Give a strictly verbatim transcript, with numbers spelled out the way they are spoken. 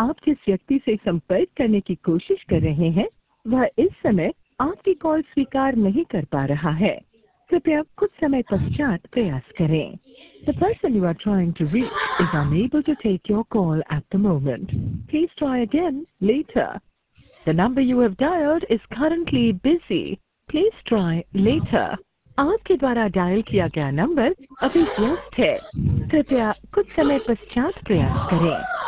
आप जिस व्यक्ति से संपर्क करने की कोशिश कर रहे हैं वह इस समय आपकी कॉल स्वीकार नहीं कर पा रहा है। कृपया कुछ समय पश्चात प्रयास करें। The person you are trying to reach is unable to take your call at the moment. Please try again later. The number you have dialed is currently busy. Please try later. आपके द्वारा dial किया गया number अभी व्यस्त है। कृपया कुछ समय पश्चात प्रयास करें।